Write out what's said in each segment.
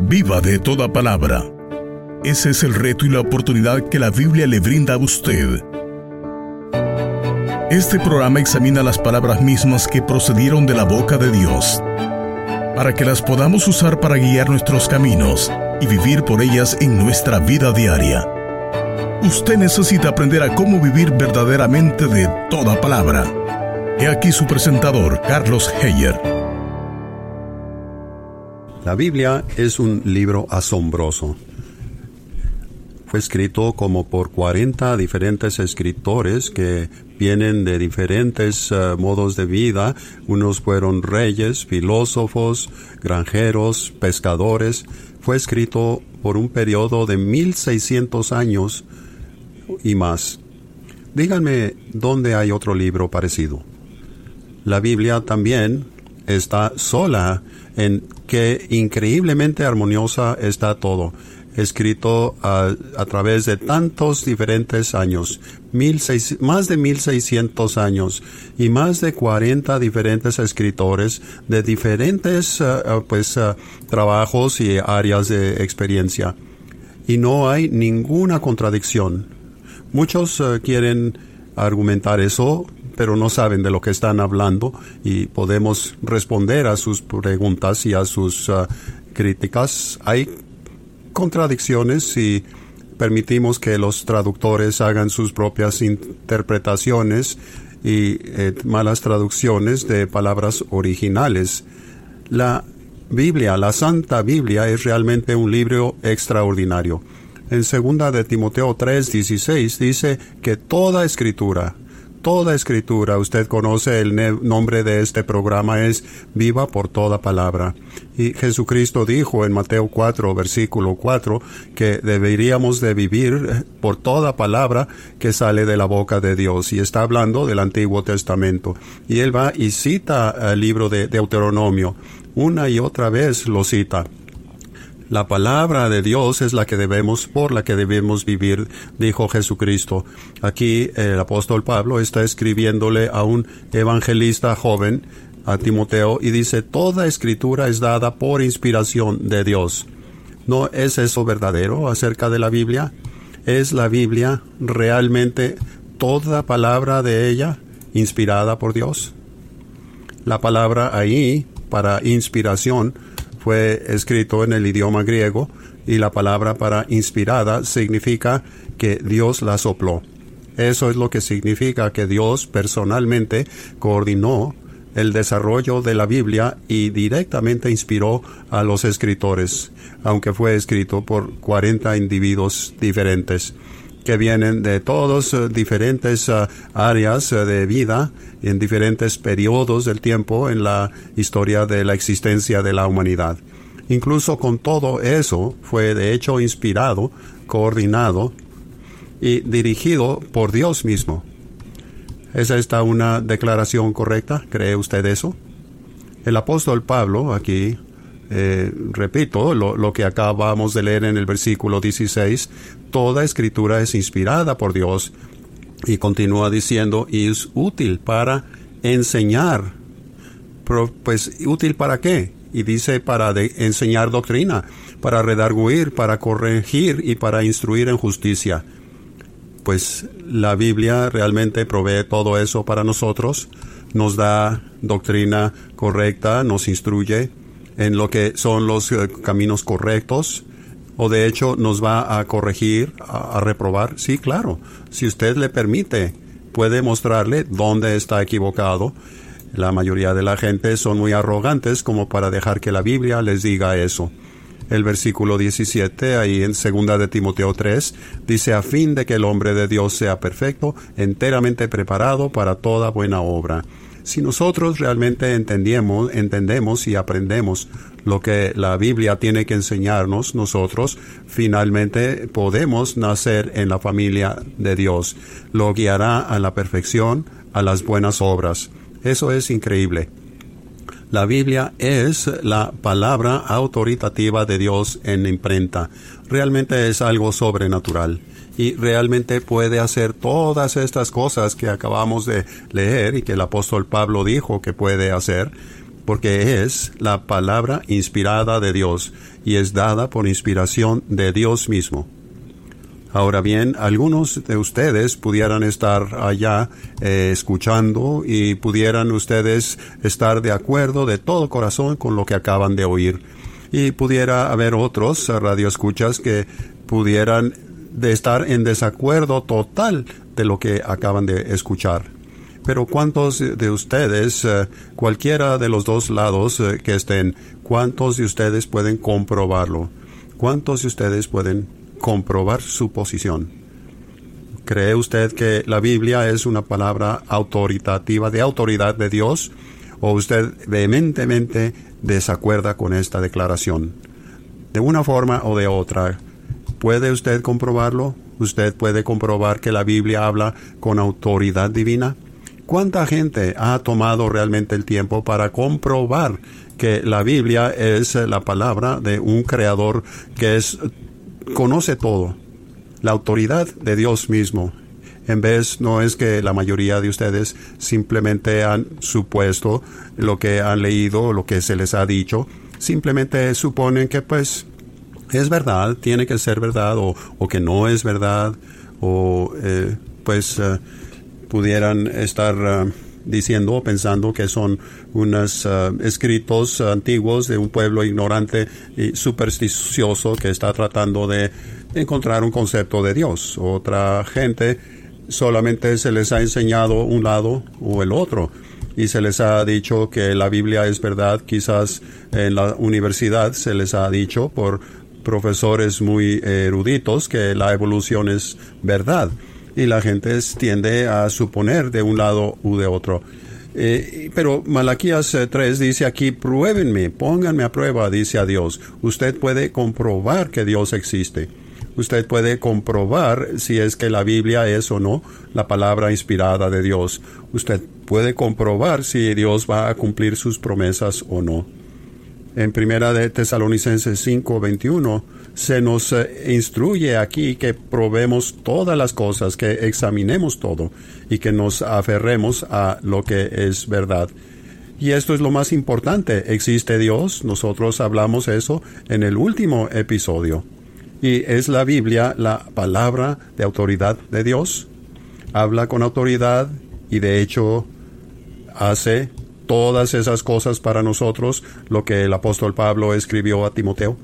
Viva de toda palabra. Ese es el reto y la oportunidad que la Biblia le brinda a usted. Este programa examina las palabras mismas que procedieron de la boca de Dios, para que las podamos usar para guiar nuestros caminos y vivir por ellas en nuestra vida diaria. Usted necesita aprender a cómo vivir verdaderamente de toda palabra. He aquí su presentador, Carlos Heyer. La Biblia es un libro asombroso. Fue escrito como por 40 diferentes escritores que vienen de diferentes modos de vida. Unos fueron reyes, filósofos, granjeros, pescadores. Fue escrito por un periodo de 1600 años y más. Díganme, ¿dónde hay otro libro parecido? La Biblia también está sola en que increíblemente armoniosa está todo. Escrito a través de tantos diferentes años, más de 1600 años, y más de 40 diferentes escritores de diferentes trabajos y áreas de experiencia. Y no hay ninguna contradicción. Muchos quieren argumentar eso, pero no saben de lo que están hablando, y podemos responder a sus preguntas y a sus críticas. Hay contradicciones si permitimos que los traductores hagan sus propias interpretaciones y malas traducciones de palabras originales. La Biblia, la Santa Biblia, es realmente un libro extraordinario. En 2 de Timoteo 3:16 dice que toda escritura, usted conoce el nombre de este programa, es Viva por toda palabra. Y Jesucristo dijo en Mateo 4, versículo 4, que deberíamos de vivir por toda palabra que sale de la boca de Dios. Y está hablando del Antiguo Testamento. Y él va y cita el libro de Deuteronomio. Una y otra vez lo cita. La palabra de Dios es por la que debemos vivir, dijo Jesucristo. Aquí el apóstol Pablo está escribiéndole a un evangelista joven, a Timoteo, y dice, toda escritura es dada por inspiración de Dios. ¿No es eso verdadero acerca de la Biblia? ¿Es la Biblia realmente toda palabra de ella inspirada por Dios? La palabra ahí, para inspiración, fue escrito en el idioma griego, y la palabra para inspirada significa que Dios la sopló. Eso es lo que significa que Dios personalmente coordinó el desarrollo de la Biblia y directamente inspiró a los escritores, aunque fue escrito por 40 individuos diferentes que vienen de todos diferentes áreas de vida, en diferentes periodos del tiempo en la historia de la existencia de la humanidad. Incluso con todo eso, fue de hecho inspirado, coordinado y dirigido por Dios mismo. ¿Es esta una declaración correcta? ¿Cree usted eso? El apóstol Pablo aquí, repito, lo que acabamos de leer en el versículo 16, toda escritura es inspirada por Dios, y continúa diciendo, y es útil para enseñar. Pero, pues, ¿útil para qué? Y dice para enseñar doctrina, para redarguir, para corregir y para instruir en justicia. Pues la Biblia realmente provee todo eso para nosotros, nos da doctrina correcta, nos instruye en lo que son los caminos correctos, o de hecho nos va a corregir, a reprobar. Sí, claro, si usted le permite, puede mostrarle dónde está equivocado. La mayoría de la gente son muy arrogantes como para dejar que la Biblia les diga eso. El versículo 17, ahí en 2 de Timoteo 3, dice, a fin de que el hombre de Dios sea perfecto, enteramente preparado para toda buena obra. Si nosotros realmente entendemos y aprendemos lo que la Biblia tiene que enseñarnos, nosotros finalmente podemos nacer en la familia de Dios. Lo guiará a la perfección, a las buenas obras. Eso es increíble. La Biblia es la palabra autoritativa de Dios en imprenta. Realmente es algo sobrenatural. Y realmente puede hacer todas estas cosas que acabamos de leer y que el apóstol Pablo dijo que puede hacer. porque es la palabra inspirada de Dios y es dada por inspiración de Dios mismo. Ahora bien, algunos de ustedes pudieran estar allá escuchando y pudieran ustedes estar de acuerdo de todo corazón con lo que acaban de oír. Y pudiera haber otros radioescuchas que pudieran estar en desacuerdo total de lo que acaban de escuchar. Pero ¿cuántos de ustedes, cualquiera de los dos lados que estén, cuántos de ustedes pueden comprobarlo? ¿Cuántos de ustedes pueden comprobar su posición? ¿Cree usted que la Biblia es una palabra autoritativa, de autoridad de Dios? ¿O usted vehementemente desacuerda con esta declaración? De una forma o de otra, ¿puede usted comprobarlo? ¿Usted puede comprobar que la Biblia habla con autoridad divina? ¿Cuánta gente ha tomado realmente el tiempo para comprobar que la Biblia es la palabra de un creador que conoce todo, la autoridad de Dios mismo? En vez, no es que la mayoría de ustedes simplemente han supuesto lo que han leído, lo que se les ha dicho, simplemente suponen que pues es verdad, tiene que ser verdad, o que no es verdad, o pudieran estar diciendo o pensando que son unos escritos antiguos de un pueblo ignorante y supersticioso que está tratando de encontrar un concepto de Dios. Otra gente solamente se les ha enseñado un lado o el otro y se les ha dicho que la Biblia es verdad. Quizás en la universidad se les ha dicho por profesores muy eruditos que la evolución es verdad. Y la gente tiende a suponer de un lado u de otro. Pero Malaquías 3 dice aquí, pruébenme, pónganme a prueba, dice a Dios. Usted puede comprobar que Dios existe. Usted puede comprobar si es que la Biblia es o no la palabra inspirada de Dios. Usted puede comprobar si Dios va a cumplir sus promesas o no. En Primera de Tesalonicenses 5:21 se nos instruye aquí que probemos todas las cosas, que examinemos todo y que nos aferremos a lo que es verdad. Y esto es lo más importante. ¿Existe Dios? Nosotros hablamos eso en el último episodio. ¿Y es la Biblia la palabra de autoridad de Dios? Habla con autoridad y de hecho hace todas esas cosas para nosotros, lo que el apóstol Pablo escribió a Timoteo.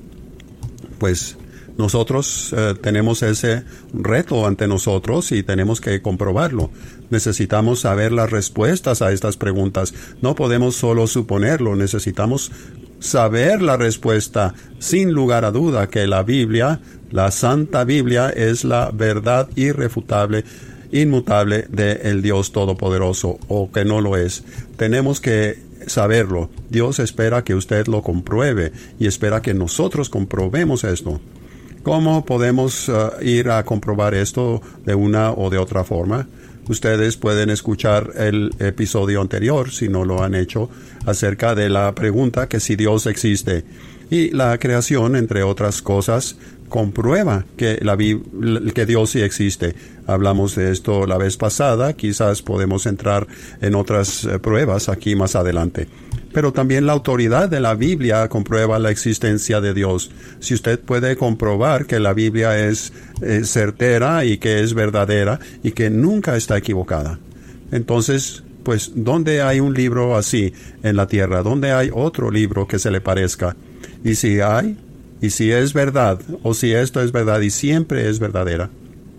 Pues nosotros tenemos ese reto ante nosotros y tenemos que comprobarlo. Necesitamos saber las respuestas a estas preguntas. No podemos solo suponerlo, necesitamos saber la respuesta sin lugar a duda que la Biblia, la Santa Biblia, es la verdad irrefutable, inmutable del Dios Todopoderoso, o que no lo es. Tenemos que saberlo. Dios espera que usted lo compruebe y espera que nosotros comprobemos esto. ¿Cómo podemos ir a comprobar esto de una o de otra forma? Ustedes pueden escuchar el episodio anterior, si no lo han hecho, acerca de la pregunta que si Dios existe. Y la creación, entre otras cosas, comprueba que que Dios sí existe. Hablamos de esto la vez pasada, quizás podemos entrar en otras pruebas aquí más adelante. Pero también la autoridad de la Biblia comprueba la existencia de Dios. Si usted puede comprobar que la Biblia es certera y que es verdadera y que nunca está equivocada, entonces, pues, ¿dónde hay un libro así en la tierra? ¿Dónde hay otro libro que se le parezca? Y si hay, y si es verdad, o si esto es verdad y siempre es verdadera,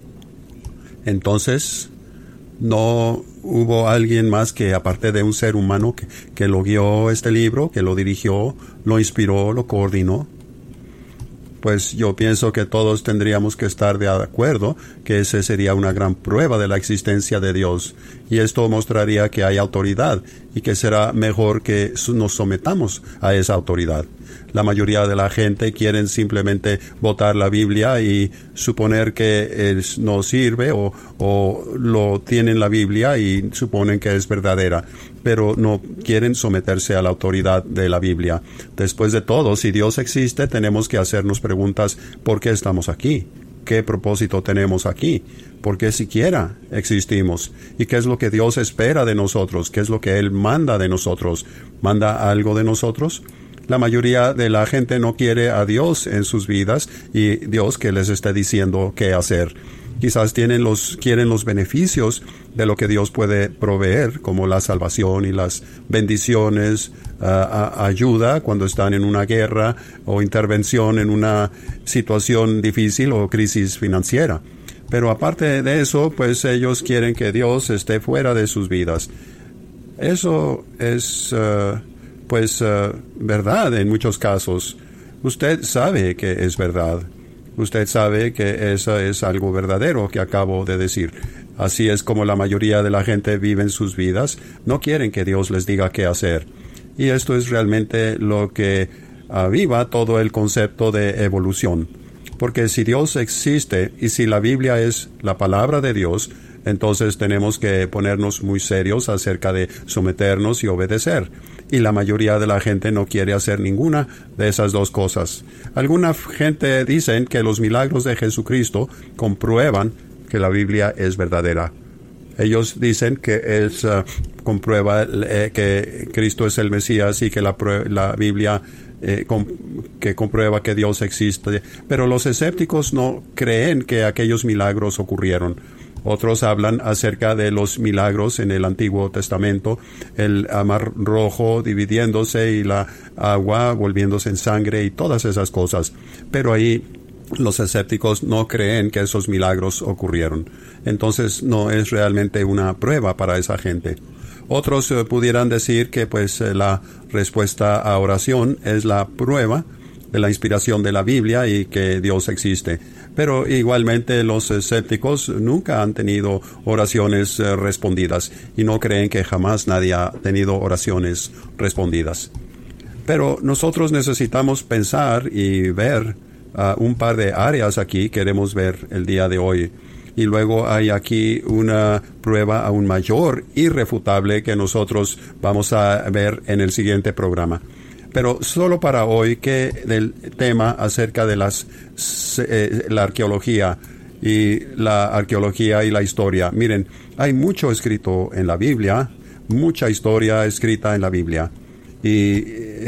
entonces no hubo alguien más que, aparte de un ser humano, que lo guió este libro, que lo dirigió, lo inspiró, lo coordinó. Pues yo pienso que todos tendríamos que estar de acuerdo que ese sería una gran prueba de la existencia de Dios. Y esto mostraría que hay autoridad y que será mejor que nos sometamos a esa autoridad. La mayoría de la gente quieren simplemente botar la Biblia y suponer que no sirve o lo tienen la Biblia y suponen que es verdadera, pero no quieren someterse a la autoridad de la Biblia. Después de todo, si Dios existe, tenemos que hacernos preguntas: ¿por qué estamos aquí? qué propósito tenemos aquí, por qué siquiera existimos, y qué es lo que Dios espera de nosotros, qué es lo que Él manda de nosotros. ¿Manda algo de nosotros? La mayoría de la gente no quiere a Dios en sus vidas y Dios que les está diciendo qué hacer. Quizás quieren los beneficios de lo que Dios puede proveer, como la salvación y las bendiciones, ayuda cuando están en una guerra o intervención en una situación difícil o crisis financiera. Pero aparte de eso, pues ellos quieren que Dios esté fuera de sus vidas. Eso es, verdad en muchos casos. Usted sabe que es verdad. Usted sabe que eso es algo verdadero que acabo de decir. Así es como la mayoría de la gente vive en sus vidas. No quieren que Dios les diga qué hacer. Y esto es realmente lo que aviva todo el concepto de evolución. Porque si Dios existe y si la Biblia es la palabra de Dios, entonces tenemos que ponernos muy serios acerca de someternos y obedecer. Y la mayoría de la gente no quiere hacer ninguna de esas dos cosas. Alguna gente dicen que los milagros de Jesucristo comprueban que la Biblia es verdadera. Ellos dicen que comprueba que Cristo es el Mesías y que la Biblia que comprueba que Dios existe. Pero los escépticos no creen que aquellos milagros ocurrieron. Otros hablan acerca de los milagros en el Antiguo Testamento, el mar rojo dividiéndose y la agua volviéndose en sangre y todas esas cosas. Pero ahí los escépticos no creen que esos milagros ocurrieron. Entonces no es realmente una prueba para esa gente. Otros pudieran decir que la respuesta a oración es la prueba de la inspiración de la Biblia y que Dios existe. Pero igualmente los escépticos nunca han tenido oraciones respondidas y no creen que jamás nadie ha tenido oraciones respondidas. Pero nosotros necesitamos pensar y ver un par de áreas aquí queremos ver el día de hoy. Y luego hay aquí una prueba aún mayor, irrefutable, que nosotros vamos a ver en el siguiente programa. Pero solo para hoy, que del tema acerca de la arqueología y la historia. Miren, hay mucho escrito en la Biblia, mucha historia escrita en la Biblia. Y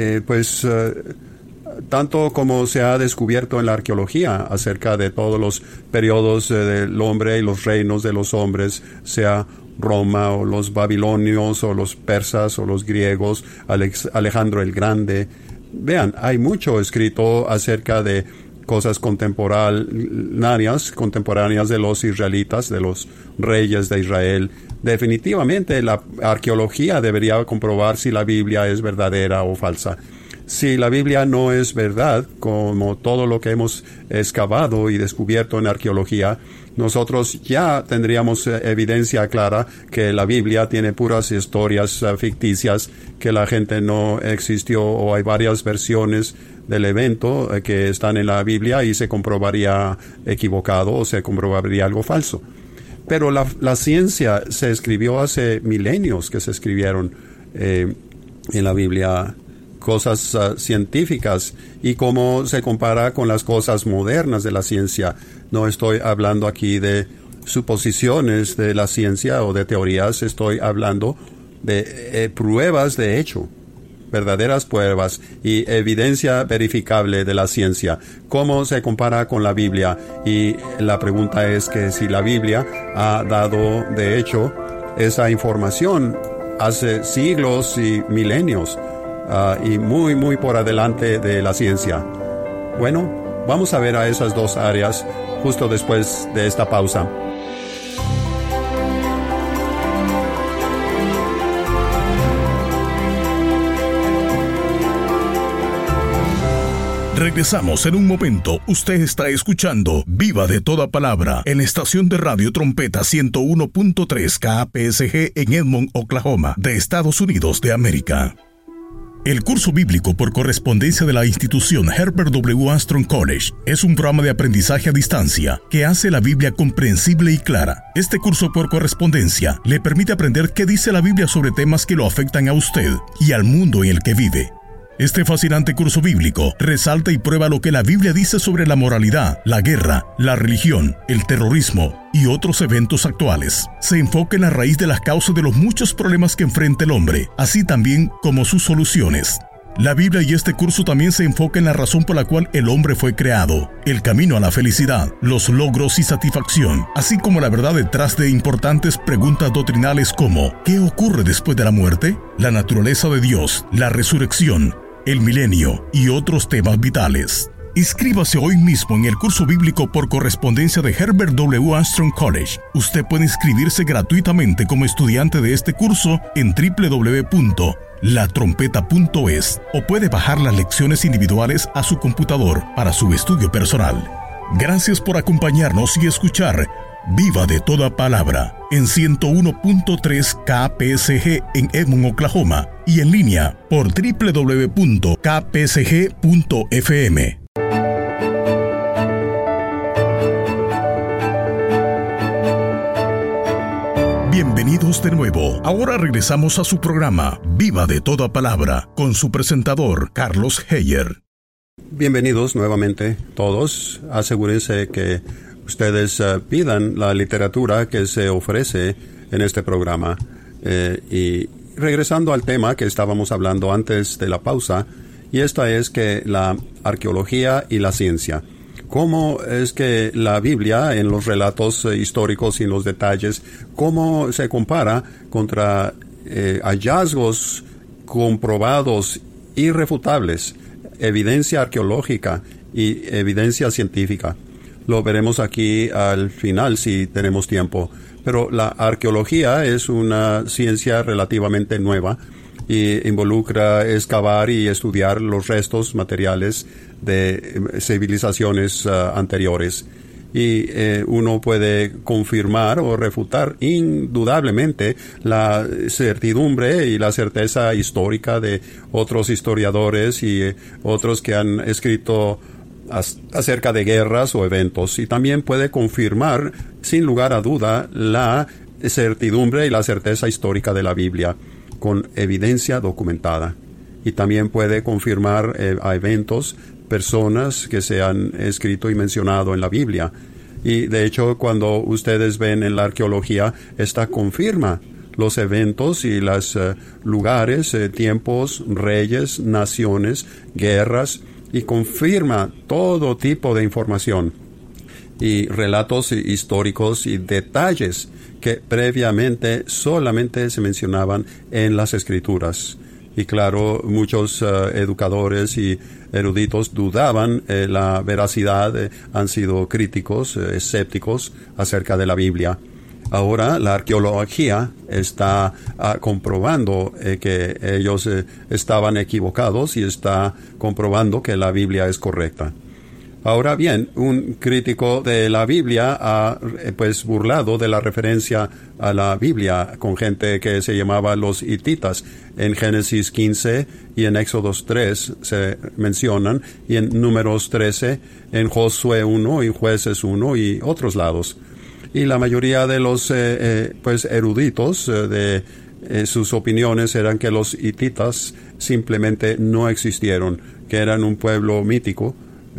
tanto como se ha descubierto en la arqueología acerca de todos los periodos del hombre y los reinos de los hombres, sea Roma o los babilonios o los persas o los griegos, Alejandro el Grande. Vean, hay mucho escrito acerca de cosas contemporáneas de los israelitas, de los reyes de Israel. Definitivamente la arqueología debería comprobar si la Biblia es verdadera o falsa. Si la Biblia no es verdad, como todo lo que hemos excavado y descubierto en arqueología, nosotros ya tendríamos evidencia clara que la Biblia tiene puras historias ficticias, que la gente no existió, o hay varias versiones del evento que están en la Biblia y se comprobaría equivocado o se comprobaría algo falso. Pero la ciencia se escribió hace milenios, que se escribieron en la Biblia cosas científicas, y cómo se compara con las cosas modernas de la ciencia. No estoy hablando aquí de suposiciones de la ciencia o de teorías, estoy hablando de pruebas de hecho, verdaderas pruebas y evidencia verificable de la ciencia. ¿Cómo se compara con la Biblia? Y la pregunta es que si la Biblia ha dado de hecho esa información hace siglos y milenios, y muy, muy por adelante de la ciencia. Bueno, vamos a ver a esas dos áreas justo después de esta pausa. Regresamos en un momento. Usted está escuchando Viva de Toda Palabra en la estación de radio Trompeta 101.3 KPSG en Edmond, Oklahoma, de Estados Unidos de América. El curso bíblico por correspondencia de la institución Herbert W. Armstrong College es un programa de aprendizaje a distancia que hace la Biblia comprensible y clara. Este curso por correspondencia le permite aprender qué dice la Biblia sobre temas que lo afectan a usted y al mundo en el que vive. Este fascinante curso bíblico resalta y prueba lo que la Biblia dice sobre la moralidad, la guerra, la religión, el terrorismo y otros eventos actuales. Se enfoca en la raíz de las causas de los muchos problemas que enfrenta el hombre, así también como sus soluciones. La Biblia y este curso también se enfoca en la razón por la cual el hombre fue creado, el camino a la felicidad, los logros y satisfacción, así como la verdad detrás de importantes preguntas doctrinales como ¿qué ocurre después de la muerte?, la naturaleza de Dios, la resurrección, el milenio y otros temas vitales. Inscríbase hoy mismo en el curso bíblico por correspondencia de Herbert W. Armstrong College. Usted puede inscribirse gratuitamente como estudiante de este curso en www.latrompeta.es o puede bajar las lecciones individuales a su computador para su estudio personal. Gracias por acompañarnos y escuchar Viva de Toda Palabra en 101.3 KPSG en Edmond, Oklahoma y en línea por www.kpsg.fm. Bienvenidos de nuevo. Ahora regresamos a su programa Viva de Toda Palabra con su presentador Carlos Heyer. Bienvenidos nuevamente todos. Asegúrense que ustedes pidan la literatura que se ofrece en este programa. Y regresando al tema que estábamos hablando antes de la pausa, y esta es que la arqueología y la ciencia. ¿Cómo es que la Biblia, en los relatos históricos y en los detalles, cómo se compara contra hallazgos comprobados, irrefutables, evidencia arqueológica y evidencia científica? Lo veremos aquí al final si tenemos tiempo. Pero la arqueología es una ciencia relativamente nueva y involucra excavar y estudiar los restos materiales de civilizaciones anteriores. Y uno puede confirmar o refutar indudablemente la certidumbre y la certeza histórica de otros historiadores y otros que han escrito acerca de guerras o eventos, y también puede confirmar sin lugar a duda la certidumbre y la certeza histórica de la Biblia con evidencia documentada, y también puede confirmar a eventos, personas que se han escrito y mencionado en la Biblia. Y de hecho, cuando ustedes ven en la arqueología, esta confirma los eventos y los lugares, tiempos, reyes, naciones, guerras, y confirma todo tipo de información y relatos históricos y detalles que previamente solamente se mencionaban en las Escrituras. Y claro, muchos educadores y eruditos dudaban la veracidad, han sido críticos, escépticos acerca de la Biblia. Ahora la arqueología está comprobando que ellos estaban equivocados y está comprobando que la Biblia es correcta. Ahora bien, un crítico de la Biblia ha burlado de la referencia a la Biblia con gente que se llamaba los hititas. En Génesis 15 y en Éxodos 3 se mencionan, y en Números 13, en Josué 1 y Jueces 1 y otros lados. Y la mayoría de los eruditos de sus opiniones eran que los hititas simplemente no existieron, que eran un pueblo mítico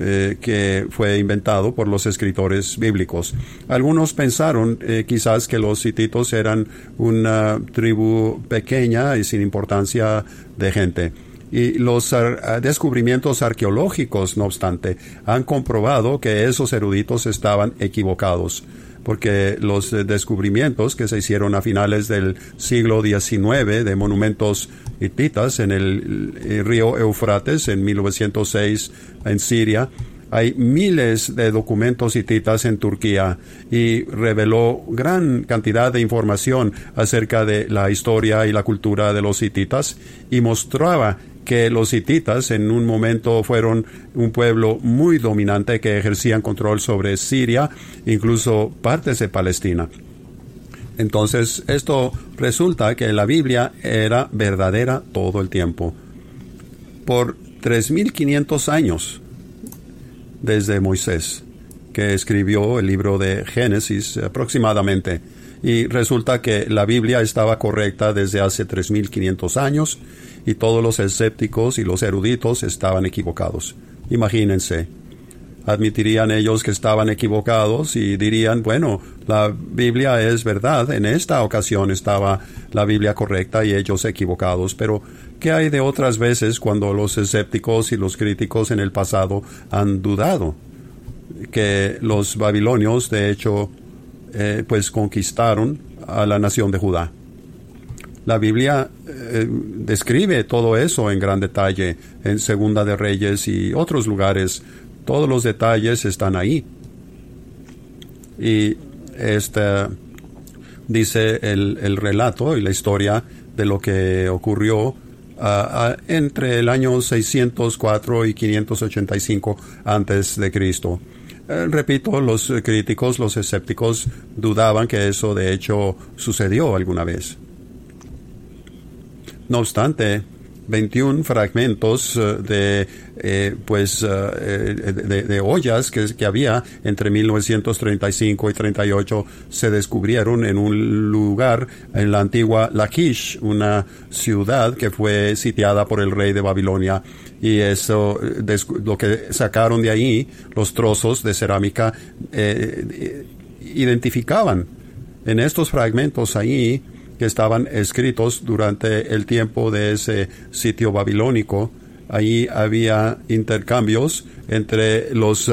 que fue inventado por los escritores bíblicos. Algunos pensaron quizás que los hititos eran una tribu pequeña y sin importancia de gente. Y los descubrimientos arqueológicos, no obstante, han comprobado que esos eruditos estaban equivocados, porque los descubrimientos que se hicieron a finales del siglo XIX de monumentos hititas en el río Éufrates en 1906 en Siria, hay miles de documentos hititas en Turquía, y reveló gran cantidad de información acerca de la historia y la cultura de los hititas, y mostraba que los hititas en un momento fueron un pueblo muy dominante que ejercían control sobre Siria, incluso partes de Palestina. Entonces, esto resulta que la Biblia era verdadera todo el tiempo. Por 3,500 años, desde Moisés, que escribió el libro de Génesis aproximadamente, y resulta que la Biblia estaba correcta desde hace 3,500 años, y todos los escépticos y los eruditos estaban equivocados. Imagínense. Admitirían ellos que estaban equivocados y dirían, bueno, la Biblia es verdad, en esta ocasión estaba la Biblia correcta y ellos equivocados, pero ¿qué hay de otras veces cuando los escépticos y los críticos en el pasado han dudado? Que los babilonios, de hecho, pues conquistaron a la nación de Judá. La Biblia describe todo eso en gran detalle en Segunda de Reyes y otros lugares. Todos los detalles están ahí. Y dice el relato y la historia de lo que ocurrió entre el año 604 y 585 antes de Cristo. Repito, los críticos, los escépticos dudaban que eso de hecho sucedió alguna vez. No obstante, 21 fragmentos de ollas que había entre 1935 y 38 se descubrieron en un lugar en la antigua Lachish, una ciudad que fue sitiada por el rey de Babilonia, y eso, lo que sacaron de ahí, los trozos de cerámica, identificaban en estos fragmentos ahí que estaban escritos durante el tiempo de ese sitio babilónico. Ahí había intercambios entre los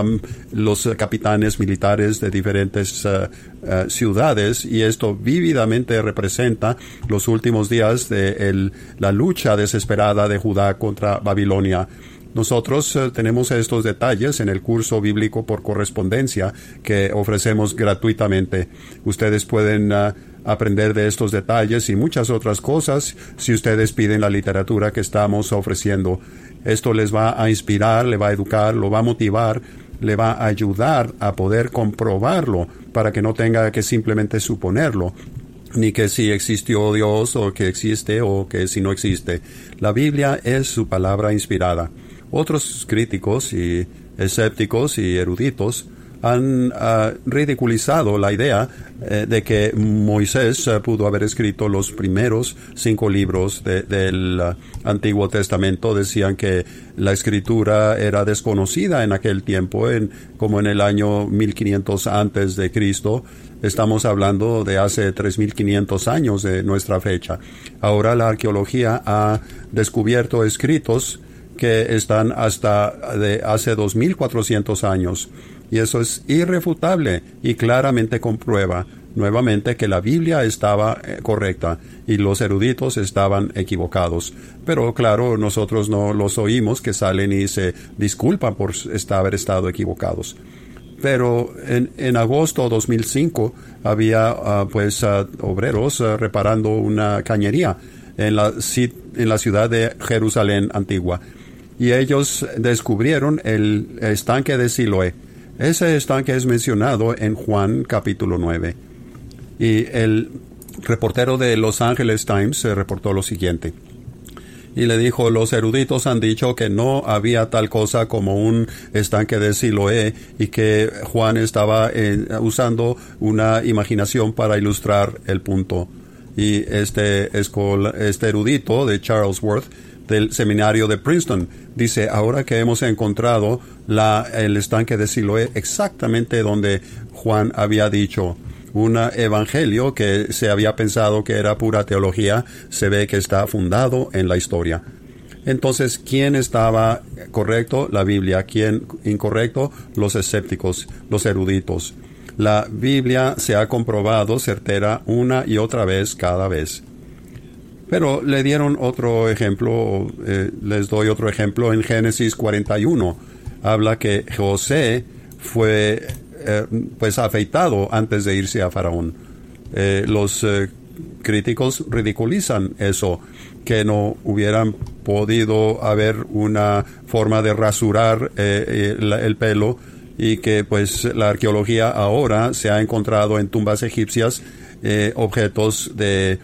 capitanes militares de diferentes ciudades, y esto vívidamente representa los últimos días de la lucha desesperada de Judá contra Babilonia. Nosotros tenemos estos detalles en el curso bíblico por correspondencia que ofrecemos gratuitamente. Ustedes pueden aprender de estos detalles y muchas otras cosas si ustedes piden la literatura que estamos ofreciendo. Esto les va a inspirar, le va a educar, lo va a motivar, le va a ayudar a poder comprobarlo para que no tenga que simplemente suponerlo, ni que si existió Dios o que existe o que si no existe. La Biblia es su palabra inspirada. Otros críticos y escépticos y eruditos han ridiculizado la idea de que Moisés pudo haber escrito los primeros 5 libros del Antiguo Testamento. Decían que la escritura era desconocida en aquel tiempo, como en el año 1500 antes de Cristo. Estamos hablando de hace 3500 años de nuestra fecha. Ahora la arqueología ha descubierto escritos que están hasta de hace 2400 años. Y eso es irrefutable y claramente comprueba nuevamente que la Biblia estaba correcta y los eruditos estaban equivocados. Pero claro, nosotros no los oímos que salen y se disculpan por haber estado equivocados. Pero en agosto de 2005 había obreros reparando una cañería en la ciudad de Jerusalén antigua. Y ellos descubrieron el estanque de Siloé. Ese estanque es mencionado en Juan capítulo 9. Y el reportero de Los Angeles Times reportó lo siguiente. Y le dijo, los eruditos han dicho que no había tal cosa como un estanque de Siloé y que Juan estaba usando una imaginación para ilustrar el punto. Y este erudito de Charles Worth, del seminario de Princeton, dice, ahora que hemos encontrado el estanque de Siloé exactamente donde Juan había dicho, un evangelio que se había pensado que era pura teología, se ve que está fundado en la historia. Entonces, ¿quién estaba correcto? La Biblia. ¿Quién incorrecto? Los escépticos, los eruditos. La Biblia se ha comprobado certera una y otra vez cada vez. Pero le dieron otro ejemplo, les doy otro ejemplo en Génesis 41. Habla que José fue afeitado antes de irse a Faraón. Los críticos ridiculizan eso, que no hubieran podido haber una forma de rasurar el pelo, y que la arqueología ahora se ha encontrado en tumbas egipcias objetos de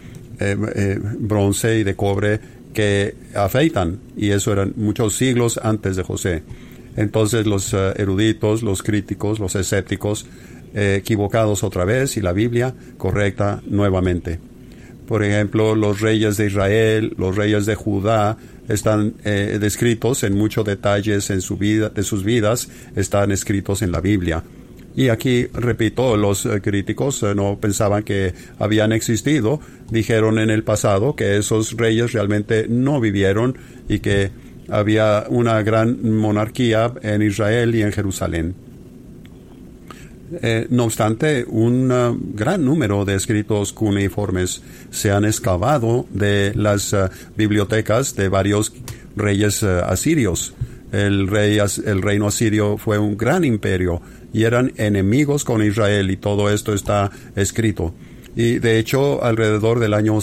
bronce y de cobre que afeitan, y eso eran muchos siglos antes de José. Entonces los eruditos, los críticos, los escépticos equivocados otra vez, y la Biblia correcta nuevamente. Por ejemplo, los reyes de Israel, los reyes de Judá, están descritos en muchos detalles en su vida, de sus vidas, están escritos en la Biblia. Y aquí, repito, los críticos no pensaban que habían existido. Dijeron en el pasado que esos reyes realmente no vivieron y que había una gran monarquía en Israel y en Jerusalén. No obstante, un gran número de escritos cuneiformes se han excavado de las bibliotecas de varios reyes asirios. El reino asirio fue un gran imperio y eran enemigos con Israel, y todo esto está escrito. Y de hecho, alrededor del año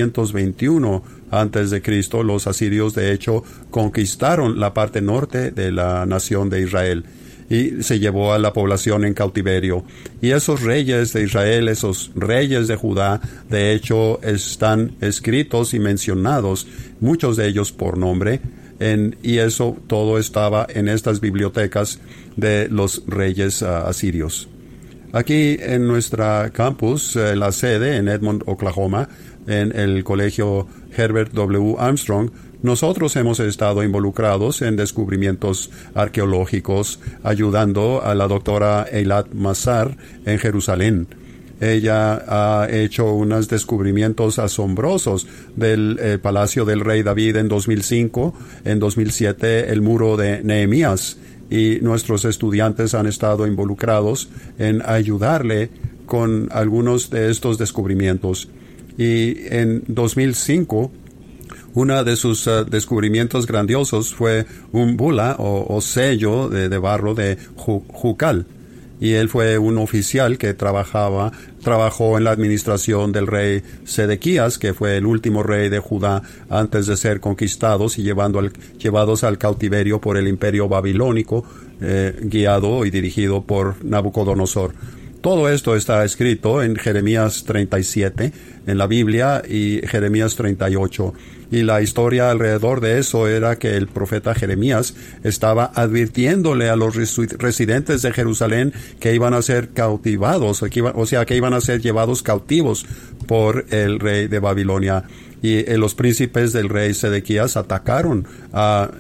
721 antes de Cristo, los asirios de hecho conquistaron la parte norte de la nación de Israel y se llevó a la población en cautiverio. Y esos reyes de Israel, esos reyes de Judá, de hecho están escritos y mencionados, muchos de ellos por nombre, y eso todo estaba en estas bibliotecas de los reyes asirios. Aquí en nuestra campus, la sede en Edmond, Oklahoma, en el colegio Herbert W. Armstrong, nosotros hemos estado involucrados en descubrimientos arqueológicos, ayudando a la doctora Eilat Mazar en Jerusalén. Ella ha hecho unos descubrimientos asombrosos del Palacio del Rey David en 2005, en 2007 el muro de Nehemías, y nuestros estudiantes han estado involucrados en ayudarle con algunos de estos descubrimientos. Y en 2005, uno de sus descubrimientos grandiosos fue un bula o sello de barro de Jukal. Y él fue un oficial que trabajó en la administración del rey Sedequías, que fue el último rey de Judá antes de ser conquistados y llevados al cautiverio por el imperio babilónico, guiado y dirigido por Nabucodonosor. Todo esto está escrito en Jeremías 37, en la Biblia, y Jeremías 38. Y la historia alrededor de eso era que el profeta Jeremías estaba advirtiéndole a los residentes de Jerusalén que iban a ser cautivados, que iban a ser llevados cautivos por el rey de Babilonia. Y los príncipes del rey Sedequías atacaron a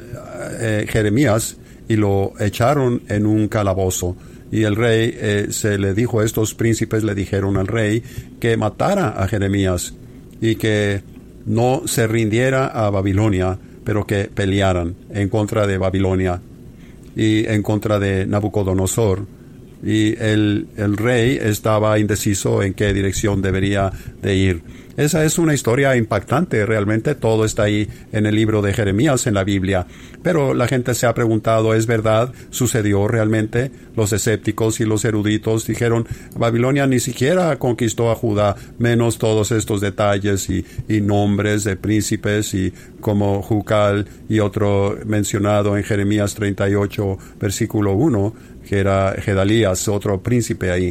Jeremías y lo echaron en un calabozo. Y el rey estos príncipes le dijeron al rey que matara a Jeremías y que no se rindiera a Babilonia, pero que pelearan en contra de Babilonia y en contra de Nabucodonosor. Y el rey estaba indeciso en qué dirección debería de ir. Esa es una historia impactante, realmente todo está ahí en el libro de Jeremías en la Biblia. Pero la gente se ha preguntado, ¿es verdad? ¿Sucedió realmente? Los escépticos y los eruditos dijeron, Babilonia ni siquiera conquistó a Judá, menos todos estos detalles y nombres de príncipes, y como Jukal y otro mencionado en Jeremías 38, versículo 1, que era Gedalías, otro príncipe ahí.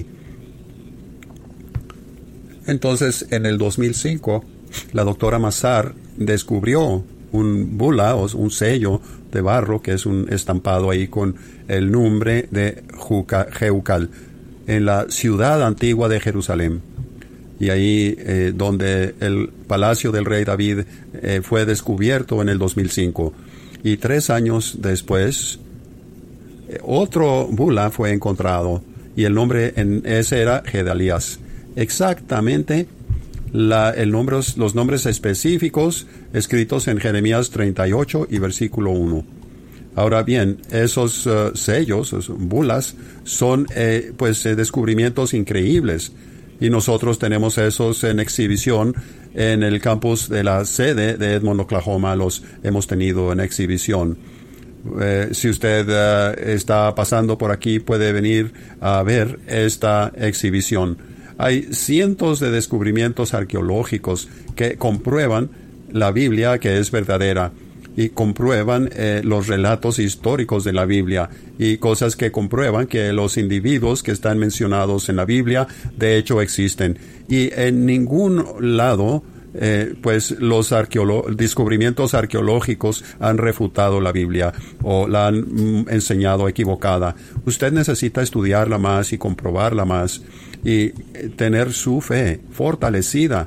Entonces, en el 2005, la doctora Mazar descubrió un bula, o un sello de barro, que es un estampado ahí con el nombre de Jeucal, en la ciudad antigua de Jerusalén. Y ahí donde el palacio del rey David fue descubierto en el 2005. Y 3 años después, otro bula fue encontrado, y el nombre ese era Gedalías. Exactamente los nombres específicos escritos en Jeremías 38 y versículo 1. Ahora bien, esos sellos, esos bulas, son descubrimientos increíbles, y nosotros tenemos esos en exhibición en el campus de la sede de Edmond, Oklahoma. Los hemos tenido en exhibición. Si usted está pasando por aquí, puede venir a ver esta exhibición. Hay cientos de descubrimientos arqueológicos que comprueban la Biblia que es verdadera, y comprueban los relatos históricos de la Biblia, y cosas que comprueban que los individuos que están mencionados en la Biblia de hecho existen. Y en ningún lado los descubrimientos arqueológicos han refutado la Biblia o la han enseñado equivocada. Usted necesita estudiarla más y comprobarla más y tener su fe fortalecida.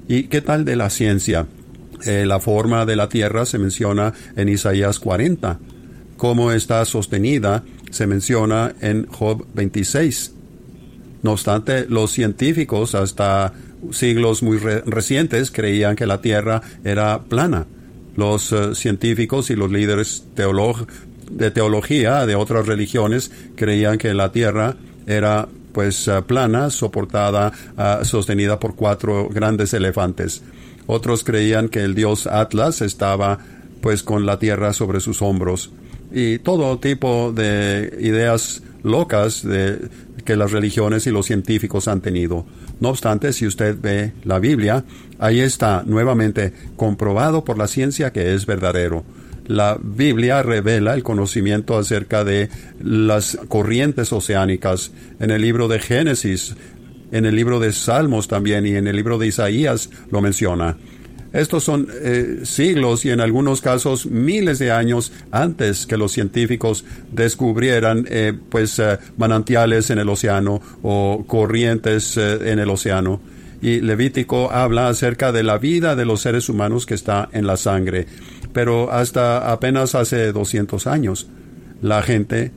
¿Y qué tal de la ciencia? La forma de la Tierra se menciona en Isaías 40. Cómo está sostenida se menciona en Job 26. No obstante, los científicos hasta siglos muy recientes creían que la Tierra era plana. Los científicos y los líderes de teología de otras religiones creían que la Tierra era plana, sostenida por 4 grandes elefantes. Otros creían que el dios Atlas estaba con la tierra sobre sus hombros. Y todo tipo de ideas locas que las religiones y los científicos han tenido. No obstante, si usted ve la Biblia, ahí está nuevamente comprobado por la ciencia que es verdadero. La Biblia revela el conocimiento acerca de las corrientes oceánicas. En el libro de Génesis, en el libro de Salmos también y en el libro de Isaías lo menciona. Estos son siglos y en algunos casos miles de años antes que los científicos descubrieran manantiales en el océano o corrientes en el océano. Y Levítico habla acerca de la vida de los seres humanos que está en la sangre. Pero hasta apenas hace 200 años, la gente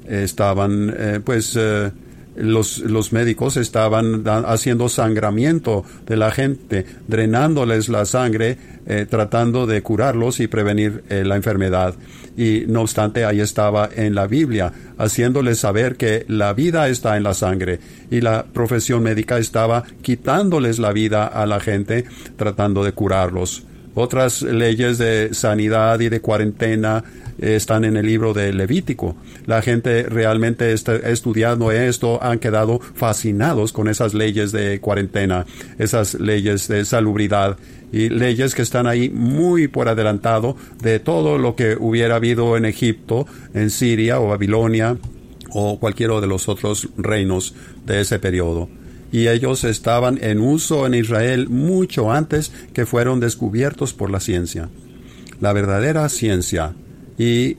los médicos estaban haciendo sangramiento de la gente, drenándoles la sangre, tratando de curarlos y prevenir la enfermedad. Y no obstante, ahí estaba en la Biblia, haciéndoles saber que la vida está en la sangre. Y la profesión médica estaba quitándoles la vida a la gente, tratando de curarlos. Otras leyes de sanidad y de cuarentena están en el libro de Levítico. La gente realmente estudiando esto han quedado fascinados con esas leyes de cuarentena, esas leyes de salubridad y leyes que están ahí muy por adelantado de todo lo que hubiera habido en Egipto, en Siria o Babilonia o cualquiera de los otros reinos de ese periodo. Y ellos estaban en uso en Israel mucho antes que fueron descubiertos por la ciencia. La verdadera ciencia y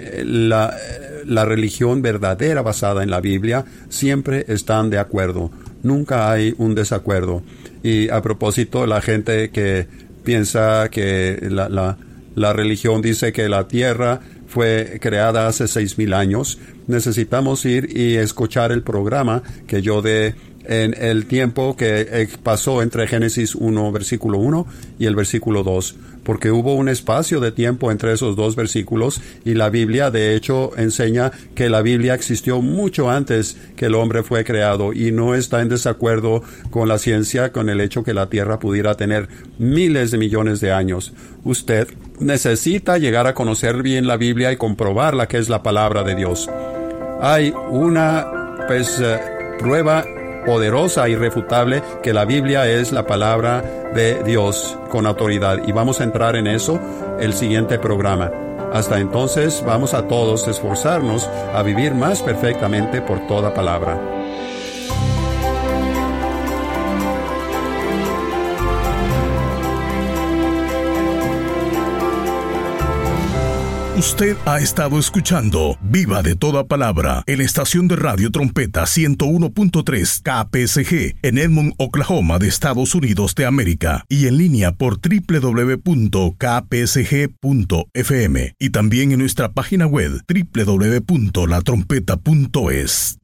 la religión verdadera basada en la Biblia siempre están de acuerdo. Nunca hay un desacuerdo. Y a propósito, la gente que piensa que la religión dice que la tierra fue creada hace 6,000 años, necesitamos ir y escuchar el programa que yo dé en el tiempo que pasó entre Génesis 1, versículo 1 y el versículo 2, porque hubo un espacio de tiempo entre esos dos versículos y la Biblia de hecho enseña que la Biblia existió mucho antes que el hombre fue creado y no está en desacuerdo con la ciencia, con el hecho que la Tierra pudiera tener miles de millones de años. Usted necesita llegar a conocer bien la Biblia y comprobarla que es la palabra de Dios. Hay una prueba poderosa e irrefutable que la Biblia es la palabra de Dios con autoridad, y vamos a entrar en eso el siguiente programa. Hasta entonces vamos a todos esforzarnos a vivir más perfectamente por toda palabra. Usted ha estado escuchando Viva de Toda Palabra en la estación de radio Trompeta 101.3 KPSG en Edmond, Oklahoma de Estados Unidos de América y en línea por www.kpsg.fm y también en nuestra página web www.latrompeta.es.